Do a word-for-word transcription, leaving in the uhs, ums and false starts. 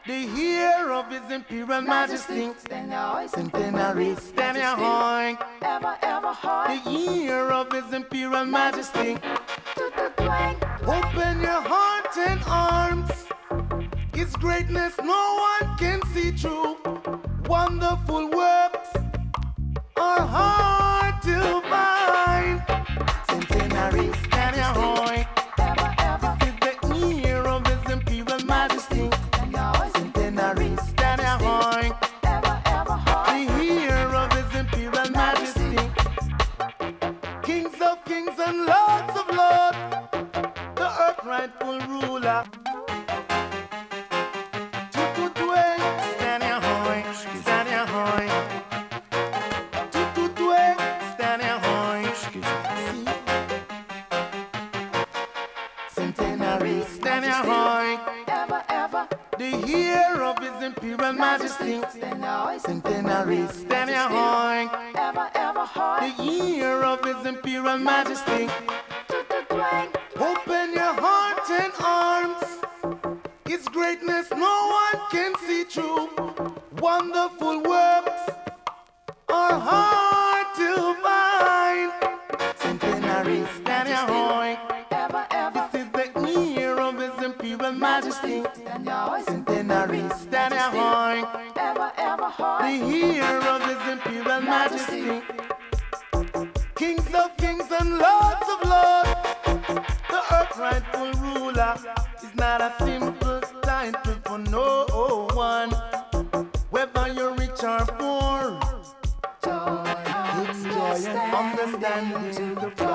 The year of His Imperial Majesty, centenary, stand your hoink. Ever, ever hard. The year of His Imperial Majesty, open your heart and arms. His greatness no one can see through. Wonderful works are hard to find. Centenary, stand your hoink. Ever, ever. This is the year of His Imperial Majesty. Centenary, stand your hoink. Ever, ever hard. The year of His Imperial Majesty. Kings of kings and lords of lords, the earth rightful ruler. Tututue, stand your hoink, stand your hoink. Tututue, stand your hoink. See? Centenary, stand your hoink. Ever, ever. The year of His Imperial Majesty. Centenary, stand your hoink. Ever, ever hard. The year of His Imperial Majesty. Open your heart and arms. His greatness no one can see through. Wonderful works are hard to find. Centenary, stand your hoink. Ever, ever. This is the year of His Imperial Majesty. Centenary, stand your hoink. Ever, ever hard. The year of His Imperial Majesty. Kings of kings and lords of lords, the earth rightful ruler is not a simple title for no one. Whether you're rich or poor, Joy, it's joy and understanding.